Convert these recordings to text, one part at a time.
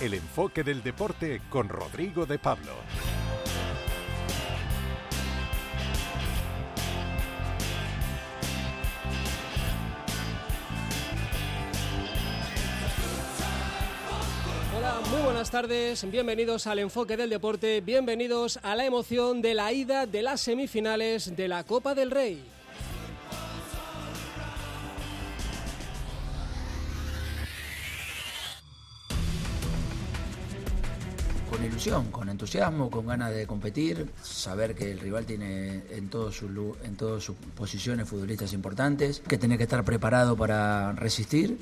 El enfoque del deporte con Rodrigo de Pablo. Hola, muy buenas tardes, bienvenidos al enfoque del deporte, bienvenidos a la emoción de la ida de las semifinales de la Copa del Rey. Con ilusión, con entusiasmo, con ganas de competir, saber que el rival tiene en todas sus posiciones futbolistas importantes, que tiene que estar preparado para resistir.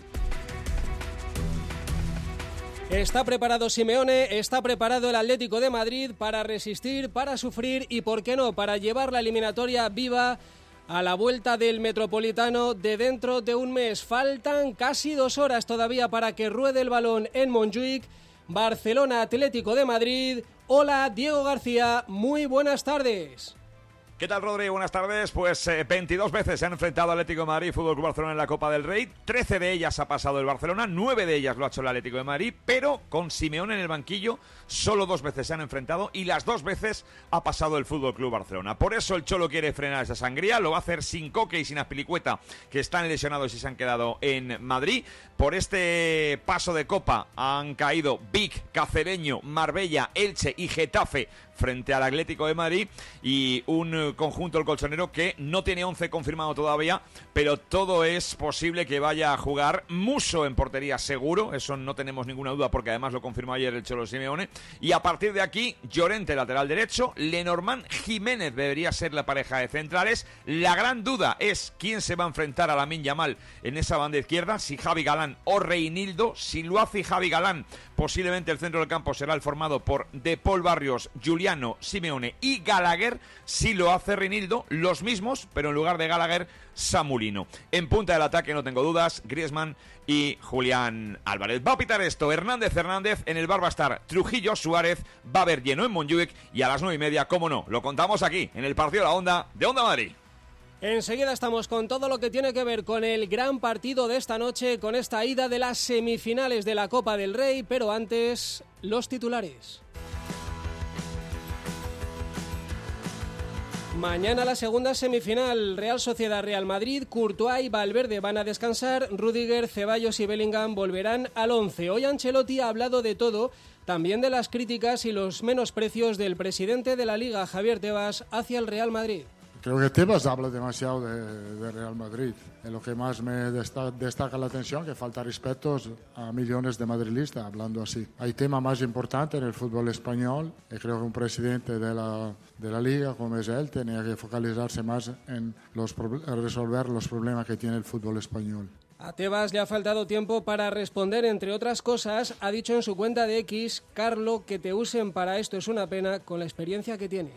Está preparado Simeone, está preparado el Atlético de Madrid para resistir, para sufrir y, por qué no, para llevar la eliminatoria viva a la vuelta del Metropolitano de dentro de un mes. Faltan casi 2 horas todavía para que ruede el balón en Montjuic. Barcelona, Atlético de Madrid. Hola, Diego García, muy buenas tardes. ¿Qué tal, Rodri? Buenas tardes. Pues 22 veces se han enfrentado Atlético de Madrid y Fútbol Club Barcelona en la Copa del Rey. 13 de ellas ha pasado el Barcelona, 9 de ellas lo ha hecho el Atlético de Madrid, pero con Simeone en el banquillo solo 2 veces se han enfrentado y las 2 veces ha pasado el Fútbol Club Barcelona. Por eso el Cholo quiere frenar esa sangría, lo va a hacer sin Coque y sin Azpilicueta, que están lesionados y se han quedado en Madrid. Por este paso de Copa han caído Vic, Cacereño, Marbella, Elche y Getafe frente al Atlético de Madrid, y un conjunto, el colchonero, que no tiene 11 confirmado todavía, pero todo es posible que vaya a jugar. Musso en portería seguro, eso no tenemos ninguna duda, porque además lo confirmó ayer el Cholo Simeone, y a partir de aquí Llorente lateral derecho, Lenormand, Jiménez debería ser la pareja de centrales. La gran duda es quién se va a enfrentar a Lamine Yamal en esa banda izquierda, si Javi Galán o Reinildo. Si lo hace Javi Galán, posiblemente el centro del campo será el formado por De Paul, Barrios, Giuliano, Simeone y Gallagher. Si lo hace Reinildo, los mismos, pero en lugar de Gallagher, Samulino. En punta del ataque no tengo dudas, Griezmann y Julián Álvarez. Va a pitar esto Hernández, en el bar va a estar Trujillo, Suárez, va a haber lleno en Montjuic, y a las 9:30, cómo no, lo contamos aquí, en el partido de la Onda, de Onda Madrid. Enseguida estamos con todo lo que tiene que ver con el gran partido de esta noche, con esta ida de las semifinales de la Copa del Rey, pero antes, los titulares. Mañana la segunda semifinal, Real Sociedad-Real Madrid. Courtois y Valverde van a descansar, Rüdiger, Ceballos y Bellingham volverán al 11. Hoy Ancelotti ha hablado de todo, también de las críticas y los menosprecios del presidente de la Liga, Javier Tebas, hacia el Real Madrid. Creo que Tebas habla demasiado de Real Madrid. Es lo que más me destaca la atención, que falta respeto a millones de madrilistas hablando así. Hay tema más importante en el fútbol español, y creo que un presidente de la Liga como es él tenía que focalizarse más en resolver los problemas que tiene el fútbol español. A Tebas le ha faltado tiempo para responder, entre otras cosas. Ha dicho en su cuenta de X: Carlo, que te usen para esto es una pena con la experiencia que tienes.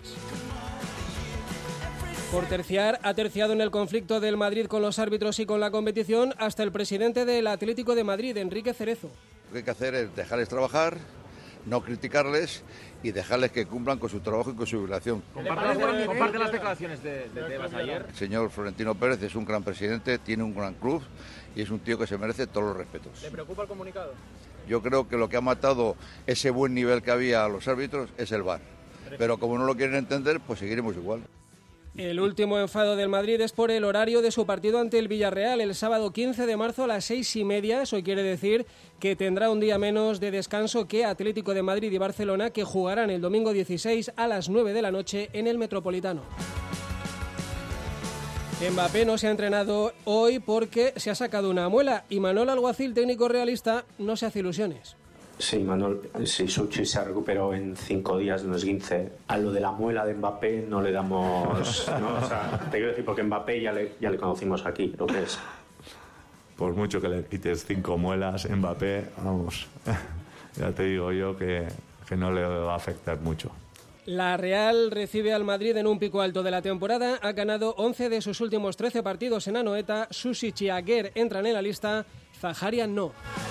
Por terciar, ha terciado en el conflicto del Madrid con los árbitros y con la competición hasta el presidente del Atlético de Madrid, Enrique Cerezo. Lo que hay que hacer es dejarles trabajar, no criticarles y dejarles que cumplan con su trabajo y con su obligación. ¿Comparte las declaraciones de Tebas ayer? El señor Florentino Pérez es un gran presidente, tiene un gran club y es un tío que se merece todos los respetos. ¿Le preocupa el comunicado? Yo creo que lo que ha matado ese buen nivel que había a los árbitros es el VAR. Pero como no lo quieren entender, pues seguiremos igual. El último enfado del Madrid es por el horario de su partido ante el Villarreal el sábado 15 de marzo a las 6:30. Eso quiere decir que tendrá un día menos de descanso que Atlético de Madrid y Barcelona, que jugarán el domingo 16 a las 9 de la noche en el Metropolitano. Mbappé no se ha entrenado hoy porque se ha sacado una muela, y Manol Alguacil, técnico realista, no se hace ilusiones. Sí, Manuel, sí, Suchi se recuperó en 5 días de un esguince. A lo de la muela de Mbappé no le damos... ¿no? O sea, te quiero decir, porque Mbappé ya le conocimos aquí, lo que es. Por mucho que le quites 5 muelas, Mbappé, vamos, ya te digo yo que no le va a afectar mucho. La Real recibe al Madrid en un pico alto de la temporada. Ha ganado 11 de sus últimos 13 partidos en Anoeta. Susic y Aguer entran en la lista, Zaharian no.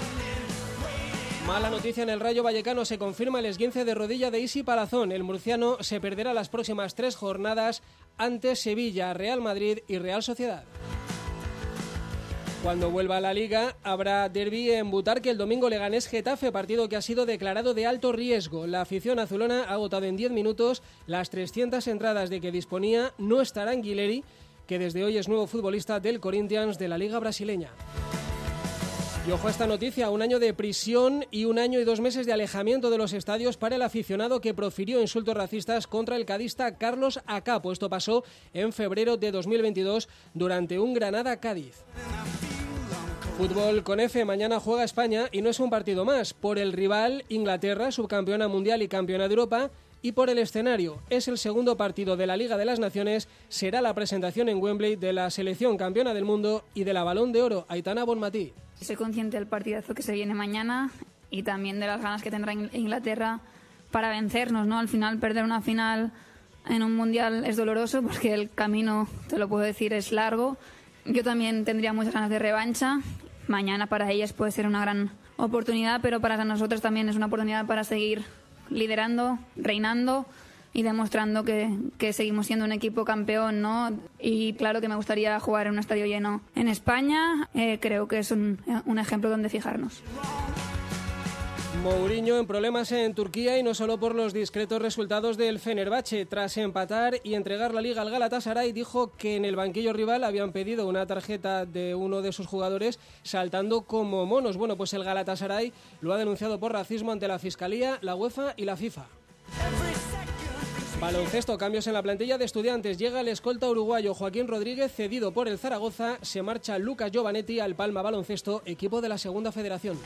Mala noticia en el Rayo Vallecano, se confirma el esguince de rodilla de Isi Palazón. El murciano se perderá las próximas 3 jornadas ante Sevilla, Real Madrid y Real Sociedad. Cuando vuelva a la Liga, habrá derbi en Butarque el domingo. Leganés-Getafe, partido que ha sido declarado de alto riesgo. La afición azulona ha agotado en 10 minutos las 300 entradas de que disponía. No estará Anguilleri, que desde hoy es nuevo futbolista del Corinthians de la Liga brasileña. Y ojo a esta noticia, 1 año de prisión y 1 año y 2 meses de alejamiento de los estadios para el aficionado que profirió insultos racistas contra el cadista Carlos Acapo. Esto pasó en febrero de 2022 durante un Granada-Cádiz. Fútbol con F, mañana juega España y no es un partido más. Por el rival, Inglaterra, subcampeona mundial y campeona de Europa, y por el escenario. Es el segundo partido de la Liga de las Naciones, será la presentación en Wembley de la selección campeona del mundo y de la Balón de Oro, Aitana Bonmatí. Soy consciente del partidazo que se viene mañana y también de las ganas que tendrá Inglaterra para vencernos, ¿no? Al final, perder una final en un mundial es doloroso porque el camino, te lo puedo decir, es largo. Yo también tendría muchas ganas de revancha. Mañana para ellas puede ser una gran oportunidad, pero para nosotros también es una oportunidad para seguir liderando, reinando y demostrando que seguimos siendo un equipo campeón, ¿no? Y claro que me gustaría jugar en un estadio lleno en España. Creo que es un ejemplo donde fijarnos. Mourinho en problemas en Turquía y no solo por los discretos resultados del Fenerbahce. Tras empatar y entregar la liga al Galatasaray, dijo que en el banquillo rival habían pedido una tarjeta de uno de sus jugadores saltando como monos. Bueno, pues el Galatasaray lo ha denunciado por racismo ante la Fiscalía, la UEFA y la FIFA. Baloncesto, cambios en la plantilla de Estudiantes. Llega el escolta uruguayo Joaquín Rodríguez, cedido por el Zaragoza. Se marcha Lucas Giovanetti al Palma Baloncesto, equipo de la Segunda Federación.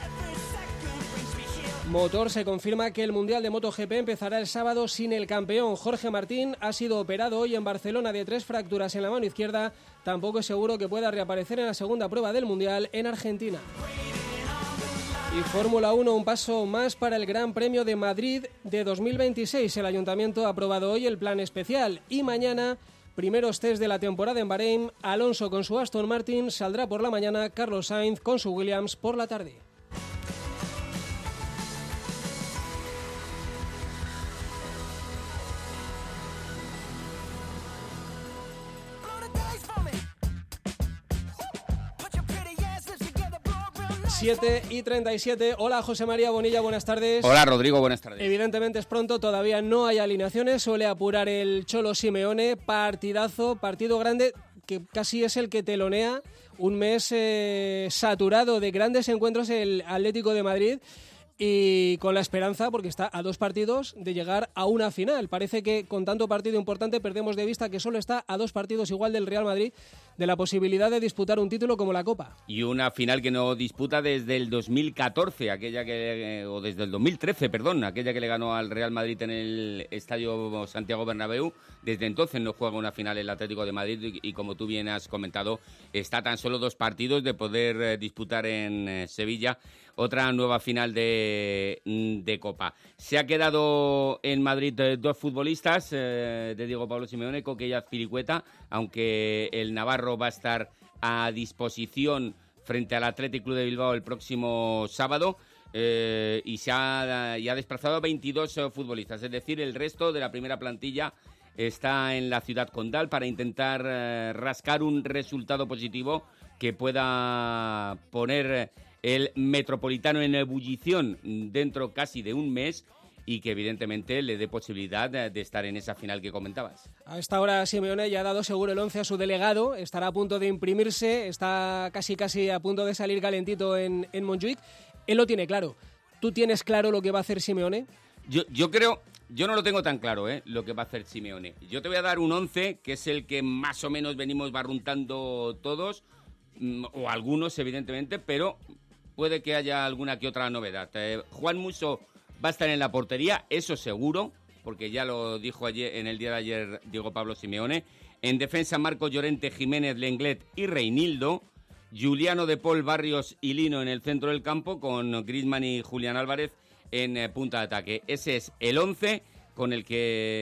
Motor, se confirma que el Mundial de MotoGP empezará el sábado sin el campeón. Jorge Martín ha sido operado hoy en Barcelona de 3 fracturas en la mano izquierda. Tampoco es seguro que pueda reaparecer en la segunda prueba del Mundial en Argentina. Y Fórmula 1, un paso más para el Gran Premio de Madrid de 2026. El Ayuntamiento ha aprobado hoy el plan especial y mañana, primeros test de la temporada en Bahrein. Alonso con su Aston Martin saldrá por la mañana, Carlos Sainz con su Williams por la tarde. Siete y 37. Hola, José María Bonilla, buenas tardes. Hola, Rodrigo, buenas tardes. Evidentemente es pronto, todavía no hay alineaciones, suele apurar el Cholo Simeone, partidazo, partido grande, que casi es el que telonea un mes saturado de grandes encuentros el Atlético de Madrid. Y con la esperanza, porque está a 2 partidos, de llegar a una final. Parece que con tanto partido importante perdemos de vista que solo está a 2 partidos igual del Real Madrid de la posibilidad de disputar un título como la Copa. Y una final que no disputa desde el 2014, o desde el 2013, perdón, aquella que le ganó al Real Madrid en el Estadio Santiago Bernabéu. Desde entonces no juega una final el Atlético de Madrid y como tú bien has comentado, está a tan solo 2 partidos de poder disputar en Sevilla otra nueva final de Copa. Se ha quedado en Madrid 2 futbolistas de Diego Pablo Simeone, Coque y Azpilicueta, aunque el navarro va a estar a disposición frente al Athletic Club de Bilbao el próximo sábado. Y se ha desplazado a 22 futbolistas, es decir, el resto de la primera plantilla está en la ciudad condal para intentar rascar un resultado positivo que pueda poner el Metropolitano en ebullición dentro casi de un mes y que evidentemente le dé posibilidad de estar en esa final que comentabas. A esta hora Simeone ya ha dado seguro el 11 a su delegado, estará a punto de imprimirse, está casi a punto de salir calentito en Montjuic. Él lo tiene claro. ¿Tú tienes claro lo que va a hacer Simeone? Yo creo, yo no lo tengo tan claro, lo que va a hacer Simeone. Yo te voy a dar un 11, que es el que más o menos venimos barruntando todos, o algunos evidentemente, pero puede que haya alguna que otra novedad. Juan Musso va a estar en la portería, eso seguro, porque ya lo dijo ayer, en el día de ayer Diego Pablo Simeone. En defensa, Marco Llorente, Jiménez, Lenglet y Reinildo. Juliano de Paul, Barrios y Lino en el centro del campo, con Griezmann y Julián Álvarez en punta de ataque. Ese es el 11 con el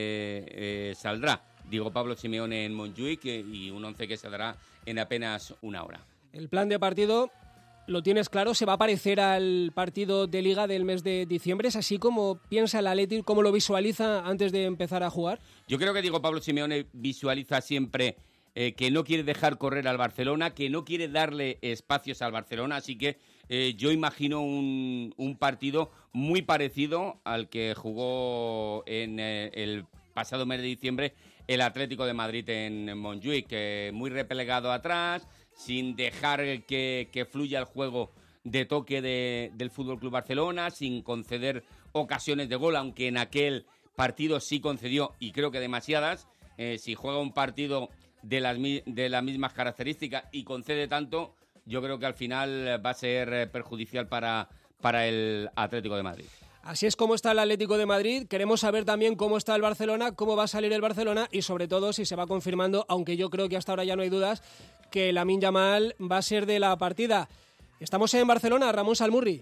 que saldrá Diego Pablo Simeone en Montjuic, y un 11 que se dará en apenas una hora. El plan de partido lo tienes claro, se va a parecer al partido de Liga del mes de diciembre. ¿Es así como piensa el Athletic, cómo lo visualiza antes de empezar a jugar? Yo creo que Diego Pablo Simeone visualiza siempre que no quiere dejar correr al Barcelona, que no quiere darle espacios al Barcelona, así que yo imagino un partido muy parecido al que jugó en el pasado mes de diciembre el Atlético de Madrid en Montjuic, muy replegado atrás, sin dejar que fluya el juego de toque del FC Barcelona, sin conceder ocasiones de gol, aunque en aquel partido sí concedió, y creo que demasiadas. Si juega un partido de las mismas características y concede tanto, yo creo que al final va a ser perjudicial para el Atlético de Madrid. Así es como está el Atlético de Madrid. Queremos saber también cómo está el Barcelona, cómo va a salir el Barcelona y sobre todo si se va confirmando, aunque yo creo que hasta ahora ya no hay dudas, que Lamine Yamal va a ser de la partida. Estamos en Barcelona, Ramón Salmurri.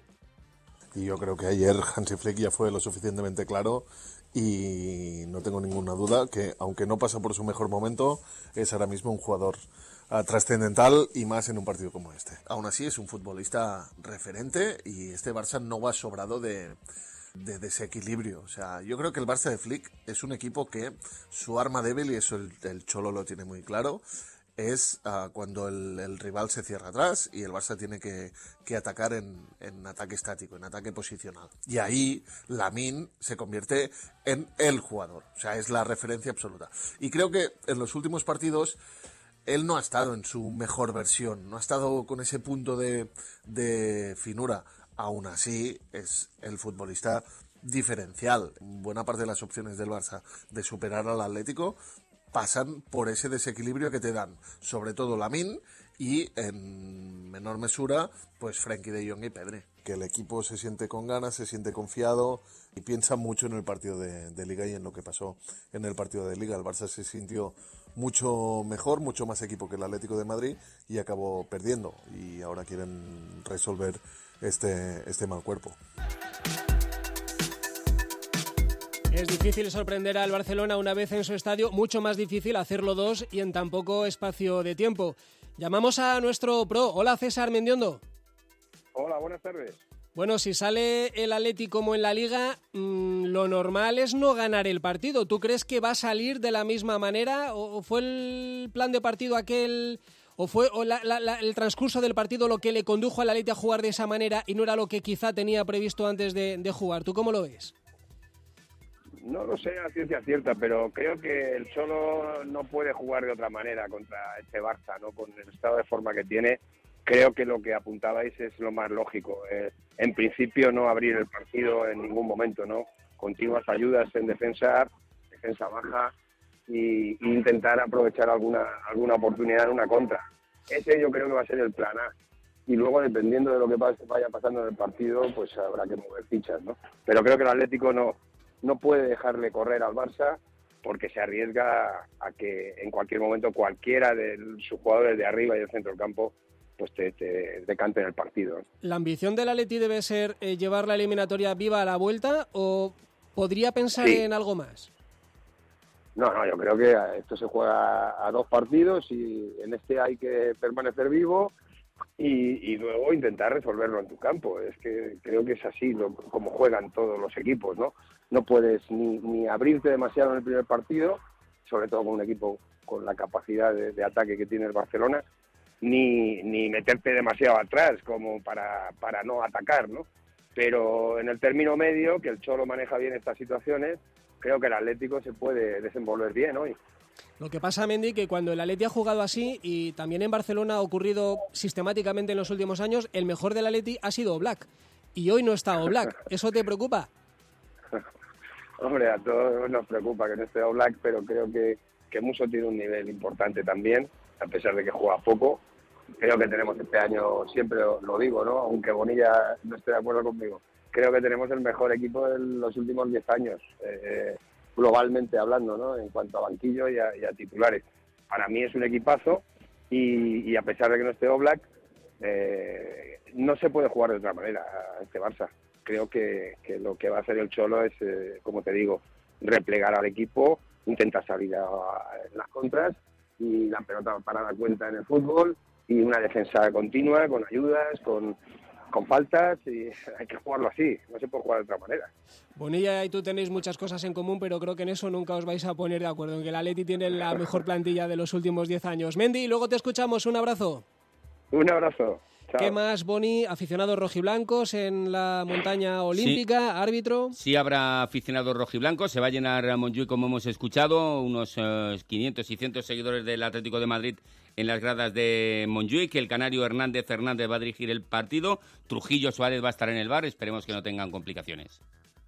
Y yo creo que ayer Hansi Flick ya fue lo suficientemente claro y no tengo ninguna duda que, aunque no pasa por su mejor momento, es ahora mismo un jugador trascendental y más en un partido como este. Aún así es un futbolista referente y este Barça no va sobrado de desequilibrio. O sea, yo creo que el Barça de Flick es un equipo que su arma débil, y eso el Cholo lo tiene muy claro, es cuando el rival se cierra atrás y el Barça tiene que atacar en ataque estático, en ataque posicional. Y ahí Lamine se convierte en el jugador, o sea, es la referencia absoluta. Y creo que en los últimos partidos él no ha estado en su mejor versión, no ha estado con ese punto de finura. Aún así, es el futbolista diferencial. Buena parte de las opciones del Barça de superar al Atlético pasan por ese desequilibrio que te dan, sobre todo Lamine y en menor mesura, pues Frenkie de Jong y Pedri. Que el equipo se siente con ganas, se siente confiado y piensa mucho en el partido de Liga y en lo que pasó en el partido de Liga. El Barça se sintió mucho mejor, mucho más equipo que el Atlético de Madrid y acabó perdiendo. Y ahora quieren resolver este mal cuerpo. Es difícil sorprender al Barcelona una vez en su estadio, mucho más difícil hacerlo dos y en tan poco espacio de tiempo. Llamamos a nuestro pro. Hola, César Mendiondo. Hola, buenas tardes. Bueno, si sale el Atleti como en la Liga, lo normal es no ganar el partido. ¿Tú crees que va a salir de la misma manera? ¿O fue el plan de partido aquel, o fue el transcurso del partido lo que le condujo al Atleti a jugar de esa manera y no era lo que quizá tenía previsto antes de jugar? ¿Tú cómo lo ves? No lo sé a ciencia cierta, pero creo que el Cholo no puede jugar de otra manera contra este Barça, ¿no? Con el estado de forma que tiene, creo que lo que apuntabais es lo más lógico. En principio no abrir el partido en ningún momento, ¿no? Continuas ayudas en defensa baja e intentar aprovechar alguna oportunidad en una contra. Ese yo creo que va a ser el plan A. Y luego, dependiendo de lo que vaya pasando en el partido, pues habrá que mover fichas, ¿no? Pero creo que el Atlético no puede dejarle correr al Barça porque se arriesga a que en cualquier momento cualquiera de sus jugadores de arriba y del centro del campo pues te decanten el partido. ¿La ambición del Atleti debe ser llevar la eliminatoria viva a la vuelta o podría pensar en algo más? No, yo creo que esto se juega a 2 partidos y en este hay que permanecer vivo y luego intentar resolverlo en tu campo. Es que creo que es así como juegan todos los equipos, ¿no? No puedes ni abrirte demasiado en el primer partido, sobre todo con un equipo con la capacidad de ataque que tiene el Barcelona, ni meterte demasiado atrás como para no atacar, ¿no? Pero en el término medio, que el Cholo maneja bien estas situaciones, creo que el Atlético se puede desenvolver bien hoy. Lo que pasa, Mendy, que cuando el Atleti ha jugado así, y también en Barcelona ha ocurrido sistemáticamente en los últimos años, el mejor del Atleti ha sido Oblak. Y hoy no está Oblak. ¿Eso te preocupa? Hombre, a todos nos preocupa que no esté Oblak, pero creo que Musso tiene un nivel importante también, a pesar de que juega poco. Creo que tenemos este año, siempre lo digo, ¿no? Aunque Bonilla no esté de acuerdo conmigo, creo que tenemos el mejor equipo de los últimos 10 años, globalmente hablando, ¿no? En cuanto a banquillo y a titulares. Para mí es un equipazo y a pesar de que no esté Oblak, no se puede jugar de otra manera a este Barça. Creo que lo que va a hacer el Cholo es, como te digo, replegar al equipo, intentar salir en las contras y la pelota para dar cuenta en el fútbol y una defensa continua, con ayudas, con con faltas, y hay que jugarlo así, no se puede jugar de otra manera. Bonilla y tú tenéis muchas cosas en común, pero creo que en eso nunca os vais a poner de acuerdo, en que el Atleti tiene la mejor plantilla de los últimos 10 años. Mendy, luego te escuchamos, un abrazo. Un abrazo. Chao. ¿Qué más, Boni? Aficionados rojiblancos en la montaña olímpica, sí. Árbitro. Sí, habrá aficionados rojiblancos. Se va a llenar Montjuïc, como hemos escuchado, unos 500 y 100 seguidores del Atlético de Madrid en las gradas de Montjuïc. El canario Hernández va a dirigir el partido. Trujillo Suárez va a estar en el bar. Esperemos que no tengan complicaciones.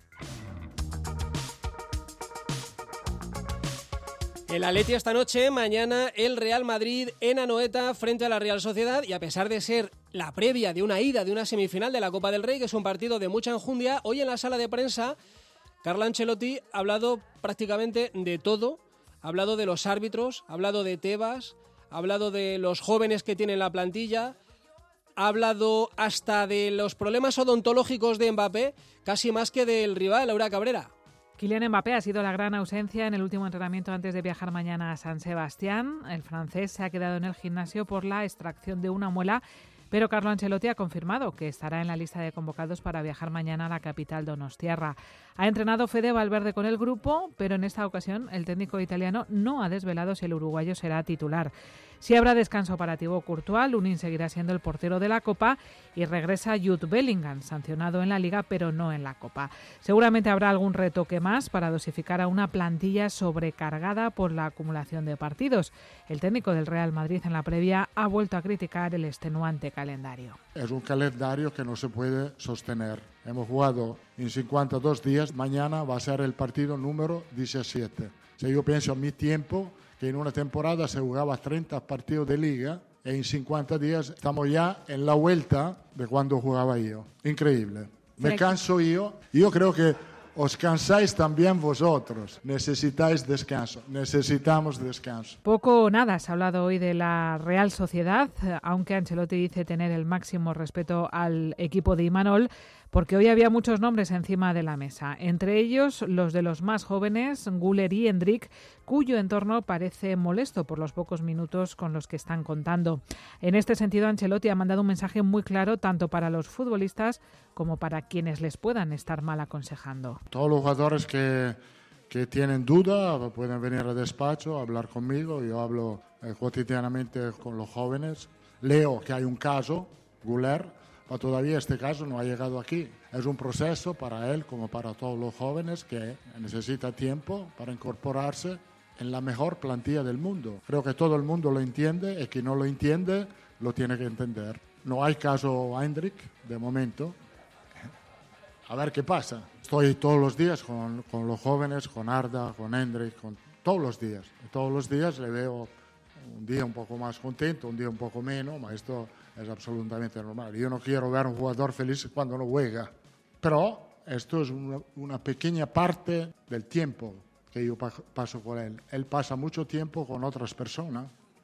El Atleti esta noche, mañana el Real Madrid en Anoeta frente a la Real Sociedad, y a pesar de ser la previa de una ida de una semifinal de la Copa del Rey, que es un partido de mucha enjundia, hoy en la sala de prensa Carlo Ancelotti ha hablado prácticamente de todo. Ha hablado de los árbitros, ha hablado de Tebas, ha hablado de los jóvenes que tienen la plantilla, ha hablado hasta de los problemas odontológicos de Mbappé, casi más que del rival, Laura Cabrera. Kylian Mbappé ha sido la gran ausencia en el último entrenamiento antes de viajar mañana a San Sebastián. El francés se ha quedado en el gimnasio por la extracción de una muela, pero Carlo Ancelotti ha confirmado que estará en la lista de convocados para viajar mañana a la capital donostiarra. Ha entrenado Fede Valverde con el grupo, pero en esta ocasión el técnico italiano no ha desvelado si el uruguayo será titular. Si habrá descanso para Thibaut Courtois, Lunin seguirá siendo el portero de la Copa y regresa Jude Bellingham, sancionado en la Liga pero no en la Copa. Seguramente habrá algún retoque más para dosificar a una plantilla sobrecargada por la acumulación de partidos. El técnico del Real Madrid en la previa ha vuelto a criticar el extenuante calendario. Es un calendario que no se puede sostener. Hemos jugado en 52 días, mañana va a ser el partido número 17. Si yo pienso en mi tiempo, que en una temporada se jugaba 30 partidos de liga y en 50 días estamos ya en la vuelta de cuando jugaba yo. Increíble. Me canso yo. Yo creo que os cansáis también vosotros. Necesitáis descanso. Necesitamos descanso. Poco o nada se ha hablado hoy de la Real Sociedad, aunque Ancelotti dice tener el máximo respeto al equipo de Imanol, porque hoy había muchos nombres encima de la mesa, entre ellos los de los más jóvenes, Güler y Endrick, cuyo entorno parece molesto por los pocos minutos con los que están contando. En este sentido, Ancelotti ha mandado un mensaje muy claro tanto para los futbolistas como para quienes les puedan estar mal aconsejando. Todos los jugadores que tienen duda pueden venir al despacho a hablar conmigo. Yo hablo cotidianamente con los jóvenes. Leo que hay un caso, Güler, pero todavía este caso no ha llegado aquí. Es un proceso para él como para todos los jóvenes que necesita tiempo para incorporarse en la mejor plantilla del mundo. Creo que todo el mundo lo entiende y quien no lo entiende lo tiene que entender. No hay caso Endrick de momento. A ver qué pasa. Estoy todos los días con los jóvenes, con Arda, con Endrick, todos los días. Todos los días le veo un día un poco más contento, un día un poco menos, pero esto es absolutamente normal. Yo no quiero ver a un jugador feliz cuando no juega, pero esto es una pequeña parte del tiempo que yo paso con él. Él pasa mucho tiempo con otras personas.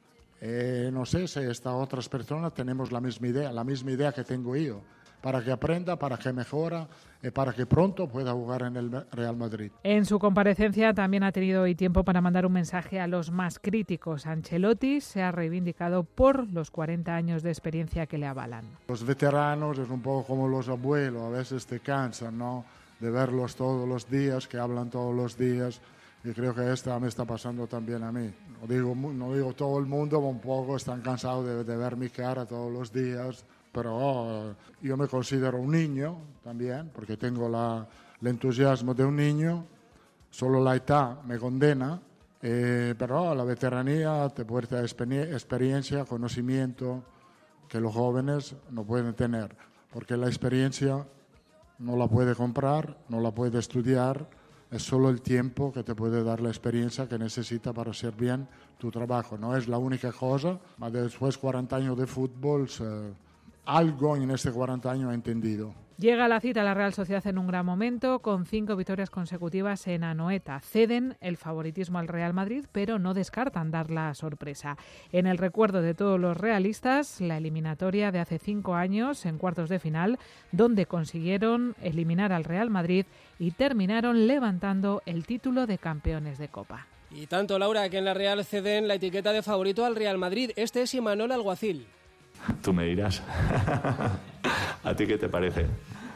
No sé si estas otras personas tenemos la misma idea que tengo yo, para que aprenda, para que mejora y para que pronto pueda jugar en el Real Madrid. En su comparecencia también ha tenido hoy tiempo para mandar un mensaje a los más críticos. Ancelotti se ha reivindicado por los 40 años de experiencia que le avalan. Los veteranos es un poco como los abuelos, a veces te cansan, ¿no?, de verlos todos los días, que hablan todos los días, y creo que esta me está pasando también a mí. No digo todo el mundo, un poco están cansados de ver mi cara todos los días. Pero yo me considero un niño también, porque tengo el entusiasmo de un niño, solo la edad me condena, pero la veteranía te puede dar experiencia, conocimiento que los jóvenes no pueden tener, porque la experiencia no la puede comprar, no la puede estudiar, es solo el tiempo que te puede dar la experiencia que necesita para hacer bien tu trabajo. No es la única cosa, pero después de 40 años de fútbol, algo en este 40 años he entendido. Llega la cita a la Real Sociedad en un gran momento, con 5 victorias consecutivas en Anoeta. Ceden el favoritismo al Real Madrid, pero no descartan dar la sorpresa. En el recuerdo de todos los realistas, la eliminatoria de hace 5 años en cuartos de final, donde consiguieron eliminar al Real Madrid y terminaron levantando el título de campeones de Copa. Y tanto, Laura, que en la Real ceden la etiqueta de favorito al Real Madrid. Este es Imanol Alguacil. Tú me dirás. ¿A ti qué te parece?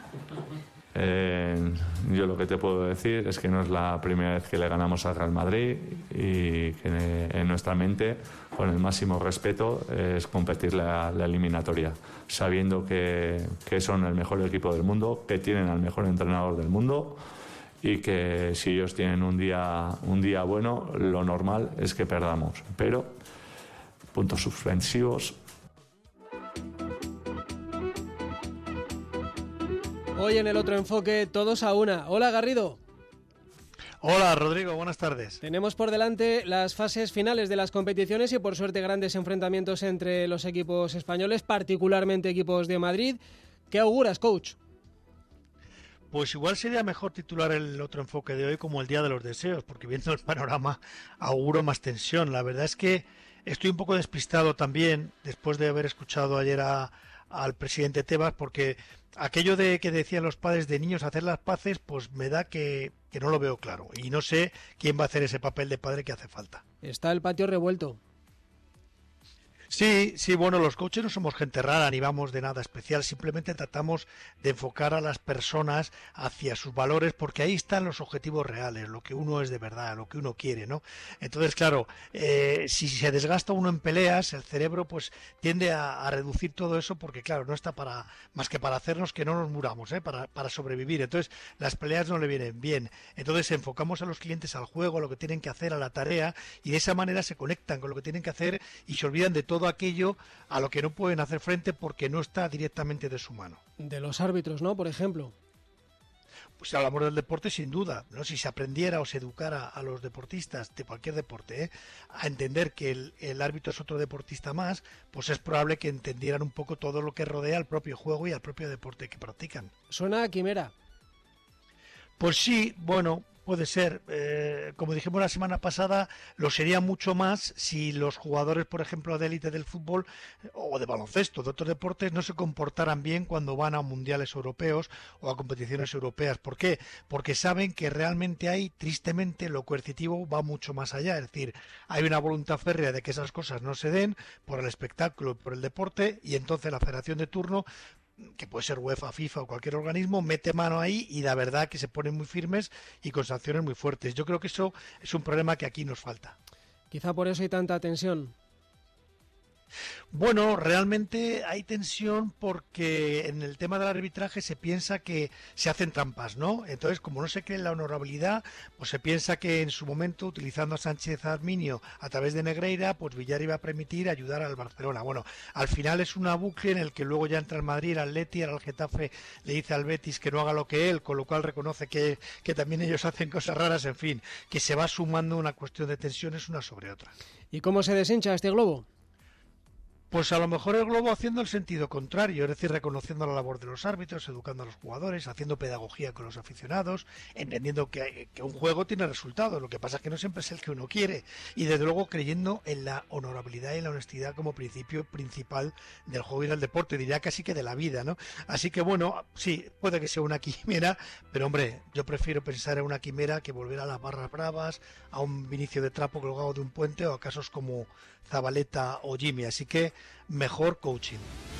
Yo lo que te puedo decir es que no es la primera vez que le ganamos al Real Madrid y que en nuestra mente, con el máximo respeto, es competir la eliminatoria, sabiendo que son el mejor equipo del mundo, que tienen al mejor entrenador del mundo y que si ellos tienen un día bueno, lo normal es que perdamos. Pero, puntos suspensivos. Hoy en el otro enfoque, todos a una. Hola, Garrido. Hola, Rodrigo, buenas tardes. Tenemos por delante las fases finales de las competiciones y por suerte grandes enfrentamientos entre los equipos españoles, particularmente equipos de Madrid. ¿Qué auguras, coach? Pues igual sería mejor titular el otro enfoque de hoy como el Día de los Deseos, porque viendo el panorama auguro más tensión. La verdad es que estoy un poco despistado también, después de haber escuchado ayer al presidente Tebas, porque aquello de que decían los padres de niños hacer las paces, pues me da que no lo veo claro. Y no sé quién va a hacer ese papel de padre que hace falta. Está el patio revuelto. Sí, bueno, los coaches no somos gente rara ni vamos de nada especial, simplemente tratamos de enfocar a las personas hacia sus valores porque ahí están los objetivos reales, lo que uno es de verdad, lo que uno quiere, ¿no? Entonces, claro, si se desgasta uno en peleas, el cerebro pues tiende a reducir todo eso porque, claro, no está más que para hacernos que no nos muramos, para sobrevivir. Entonces, las peleas no le vienen bien. Entonces, enfocamos a los clientes al juego, a lo que tienen que hacer, a la tarea, y de esa manera se conectan con lo que tienen que hacer y se olvidan de todo aquello a lo que no pueden hacer frente porque no está directamente de su mano. De los árbitros, ¿no? Por ejemplo. Pues hablamos del deporte sin duda, ¿no? Si se aprendiera o se educara a los deportistas de cualquier deporte, a entender que el árbitro es otro deportista más, pues es probable que entendieran un poco todo lo que rodea al propio juego y al propio deporte que practican. Suena a quimera. Pues sí, bueno, puede ser. Como dijimos la semana pasada, lo sería mucho más si los jugadores, por ejemplo, de élite del fútbol o de baloncesto, de otros deportes, no se comportaran bien cuando van a mundiales europeos o a competiciones europeas. ¿Por qué? Porque saben que realmente hay, tristemente, lo coercitivo va mucho más allá. Es decir, hay una voluntad férrea de que esas cosas no se den por el espectáculo, por el deporte, y entonces la federación de turno, que puede ser UEFA, FIFA o cualquier organismo, mete mano ahí y la verdad que se ponen muy firmes y con sanciones muy fuertes. Yo creo que eso es un problema que aquí nos falta. Quizá por eso hay tanta tensión. Bueno, realmente hay tensión porque en el tema del arbitraje se piensa que se hacen trampas, ¿no? Entonces, como no se cree en la honorabilidad, pues se piensa que en su momento, utilizando a Sánchez Arminio a través de Negreira, pues Villar iba a permitir ayudar al Barcelona. Bueno, al final es una bucle en el que luego ya entra el Madrid, el Atleti, el Getafe le dice al Betis que no haga lo que él, con lo cual reconoce que también ellos hacen cosas raras, en fin, que se va sumando una cuestión de tensiones una sobre otra. ¿Y cómo se deshincha este globo? Pues a lo mejor el globo haciendo el sentido contrario, es decir, reconociendo la labor de los árbitros, educando a los jugadores, haciendo pedagogía con los aficionados, entendiendo que un juego tiene resultados, lo que pasa es que no siempre es el que uno quiere, y desde luego creyendo en la honorabilidad y la honestidad como principio principal del juego y del deporte, diría casi que de la vida, ¿no? Así que bueno, sí, puede que sea una quimera, pero hombre, yo prefiero pensar en una quimera que volver a las barras bravas, a un Vinicio de Trapo colgado de un puente o a casos como Zabaleta o Jimmy, así que mejor coaching.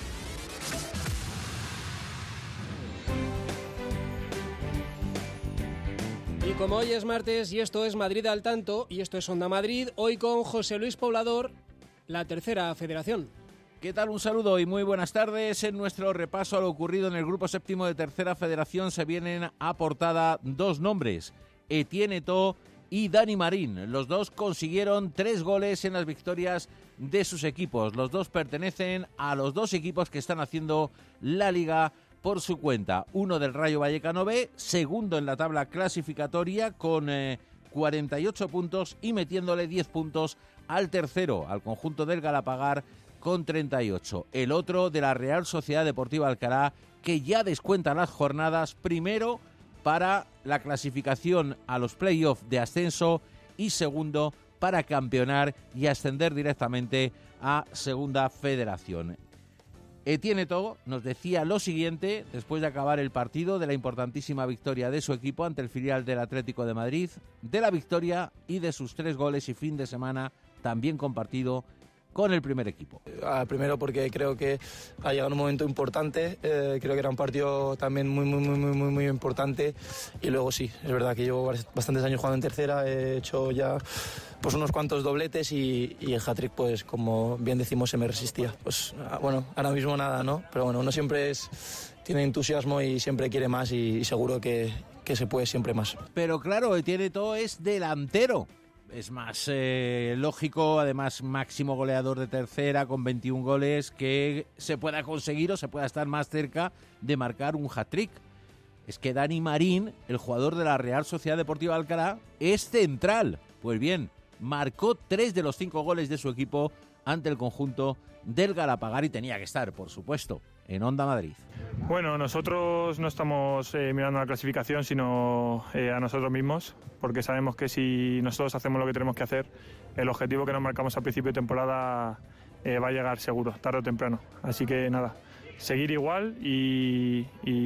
Y como hoy es martes y esto es Madrid al tanto y esto es Onda Madrid, hoy con José Luis Poblador, la tercera federación. ¿Qué tal? Un saludo y muy buenas tardes. En nuestro repaso a lo ocurrido en el grupo séptimo de tercera federación se vienen a portada dos nombres, Etienne Eto'o y Dani Marín. Los dos consiguieron 3 goles en las victorias de sus equipos. Los dos pertenecen a los dos equipos que están haciendo la Liga por su cuenta. Uno del Rayo Vallecano B, segundo en la tabla clasificatoria con 48 puntos y metiéndole 10 puntos al tercero, al conjunto del Galapagar, con 38. El otro de la Real Sociedad Deportiva Alcalá, que ya descuenta las jornadas, primero para la clasificación a los playoffs de ascenso y segundo para campeonar y ascender directamente a Segunda Federación. Etienne Eto'o nos decía lo siguiente después de acabar el partido de la importantísima victoria de su equipo ante el filial del Atlético de Madrid, de la victoria y de sus 3 goles y fin de semana también compartido con el primer equipo. Primero porque creo que ha llegado un momento importante, creo que era un partido también muy importante, y luego sí, es verdad que llevo bastantes años jugando en tercera, he hecho ya pues unos cuantos dobletes y el hat-trick, pues como bien decimos, se me resistía. Pues bueno, ahora mismo nada, ¿no? Pero bueno, uno siempre tiene entusiasmo y siempre quiere más, y seguro que se puede siempre más. Pero claro, Etienne Too es delantero. Es más lógico, además máximo goleador de tercera con 21 goles, que se pueda conseguir o se pueda estar más cerca de marcar un hat-trick. Es que Dani Marín, el jugador de la Real Sociedad Deportiva Alcalá, es central. Pues bien, marcó 3 de los 5 goles de su equipo ante el conjunto del Galapagar y tenía que estar, por supuesto, en Onda Madrid. Bueno, nosotros no estamos mirando la clasificación, sino a nosotros mismos, porque sabemos que si nosotros hacemos lo que tenemos que hacer, el objetivo que nos marcamos al principio de temporada va a llegar seguro, tarde o temprano. Así que nada, seguir igual y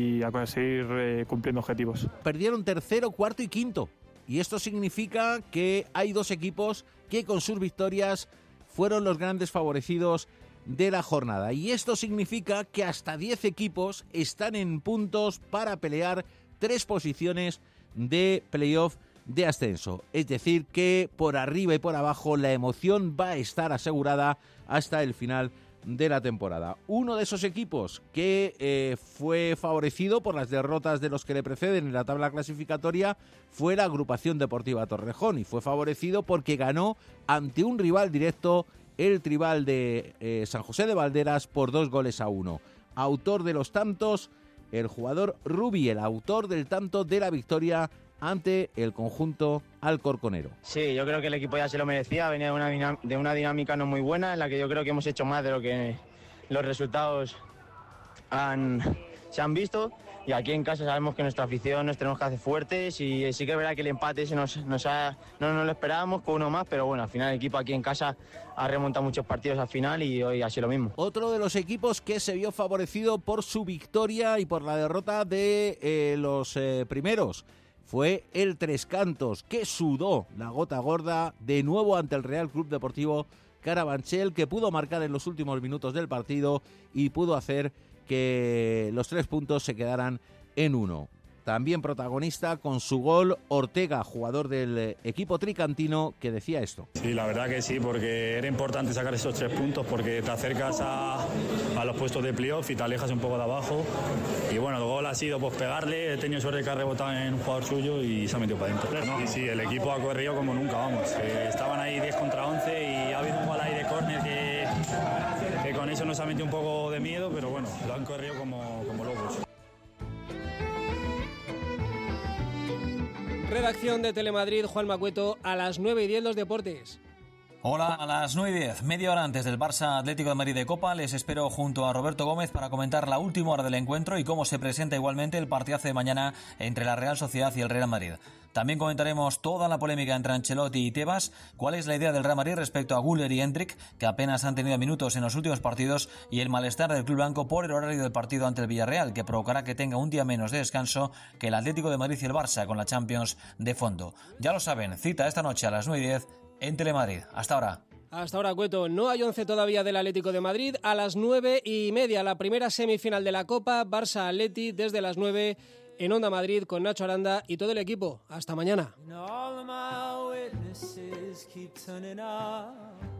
a seguir cumpliendo objetivos. Perdieron tercero, cuarto y quinto. Y esto significa que hay 2 equipos que con sus victorias fueron los grandes favorecidos de la jornada. Y esto significa que hasta 10 equipos están en puntos para pelear 3 posiciones de playoff de ascenso. Es decir, que por arriba y por abajo la emoción va a estar asegurada hasta el final de la temporada. Uno de esos equipos que fue favorecido por las derrotas de los que le preceden en la tabla clasificatoria fue la Agrupación Deportiva Torrejón, y fue favorecido porque ganó ante un rival directo, el Tribal de San José de Valderas, por 2-1. Autor de los tantos, el jugador Rubi, el autor del tanto de la victoria ante el conjunto alcorconero. Sí, yo creo que el equipo ya se lo merecía, venía de una dinámica no muy buena, en la que yo creo que hemos hecho más de lo que los resultados se han visto, y aquí en casa sabemos que nuestra afición nos tenemos que hacer fuertes, y sí que es verdad que el empate no nos lo esperábamos con uno más, pero bueno, al final el equipo aquí en casa ha remontado muchos partidos al final y hoy ha sido lo mismo. Otro de los equipos que se vio favorecido por su victoria y por la derrota de los primeros fue el Tres Cantos, que sudó la gota gorda de nuevo ante el Real Club Deportivo Carabanchel, que pudo marcar en los últimos minutos del partido y pudo hacer que los 3 puntos se quedaran en 1. También protagonista con su gol Ortega, jugador del equipo tricantino, que decía esto. Sí, la verdad que sí, porque era importante sacar esos 3 puntos, porque te acercas a los puestos de playoff y te alejas un poco de abajo. Y bueno, el gol ha sido pues pegarle, he tenido suerte que ha rebotado en un jugador suyo y se ha metido para adentro. ¿No? Y sí, el equipo ha corrido como nunca, vamos. Estaban ahí 10 contra 11 y ha habido un gol ahí de córner que con eso nos ha metido un poco de miedo, pero bueno, lo han corrido como locos. Redacción de Telemadrid, Juan Macueto, a las 9:10 los deportes. Hola, a las 9:10, media hora antes del Barça Atlético de Madrid de Copa, les espero junto a Roberto Gómez para comentar la última hora del encuentro y cómo se presenta igualmente el partidazo de mañana entre la Real Sociedad y el Real Madrid. También comentaremos toda la polémica entre Ancelotti y Tebas, cuál es la idea del Real Madrid respecto a Güler y Hendrik, que apenas han tenido minutos en los últimos partidos, y el malestar del club blanco por el horario del partido ante el Villarreal, que provocará que tenga un día menos de descanso que el Atlético de Madrid y el Barça con la Champions de fondo. Ya lo saben, cita esta noche a las 9:10 en Telemadrid. Hasta ahora. Hasta ahora, Cueto, no hay 11 todavía del Atlético de Madrid. A las 9:30, la primera semifinal de la Copa, Barça-Atleti, desde las 9 en Onda Madrid con Nacho Aranda y todo el equipo. Hasta mañana.